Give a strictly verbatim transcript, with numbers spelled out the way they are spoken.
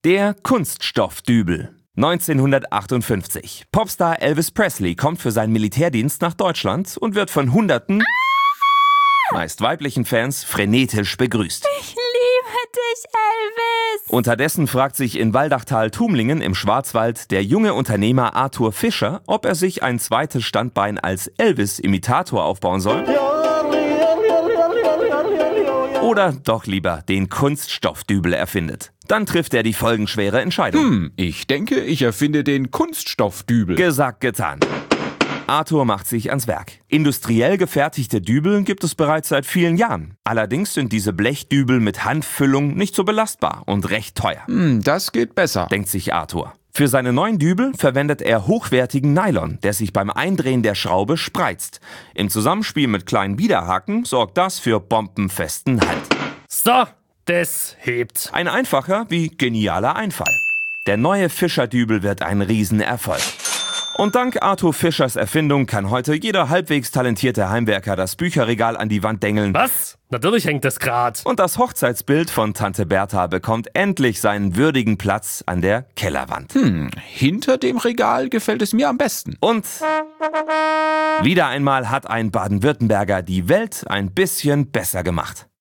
Der Kunststoffdübel. neunzehnhundertachtundfünfzig. Popstar Elvis Presley kommt für seinen Militärdienst nach Deutschland und wird von Hunderten, meist weiblichen Fans, frenetisch begrüßt. Ich liebe dich, Elvis! Unterdessen fragt sich in Waldachtal-Tumlingen im Schwarzwald der junge Unternehmer Arthur Fischer, ob er sich ein zweites Standbein als Elvis-Imitator aufbauen soll oder doch lieber den Kunststoffdübel erfindet. Dann trifft er die folgenschwere Entscheidung. Hm, ich denke, ich erfinde den Kunststoffdübel. Gesagt, getan. Arthur macht sich ans Werk. Industriell gefertigte Dübel gibt es bereits seit vielen Jahren. Allerdings sind diese Blechdübel mit Handfüllung nicht so belastbar und recht teuer. Hm, das geht besser, denkt sich Arthur. Für seine neuen Dübel verwendet er hochwertigen Nylon, der sich beim Eindrehen der Schraube spreizt. Im Zusammenspiel mit kleinen Widerhaken sorgt das für bombenfesten Halt. So, das hebt. Ein einfacher wie genialer Einfall. Der neue Fischer-Dübel wird ein Riesenerfolg. Und dank Arthur Fischers Erfindung kann heute jeder halbwegs talentierte Heimwerker das Bücherregal an die Wand dengeln. Was? Natürlich hängt das grad. Und das Hochzeitsbild von Tante Bertha bekommt endlich seinen würdigen Platz an der Kellerwand. Hm, hinter dem Regal gefällt es mir am besten. Und wieder einmal hat ein Baden-Württemberger die Welt ein bisschen besser gemacht.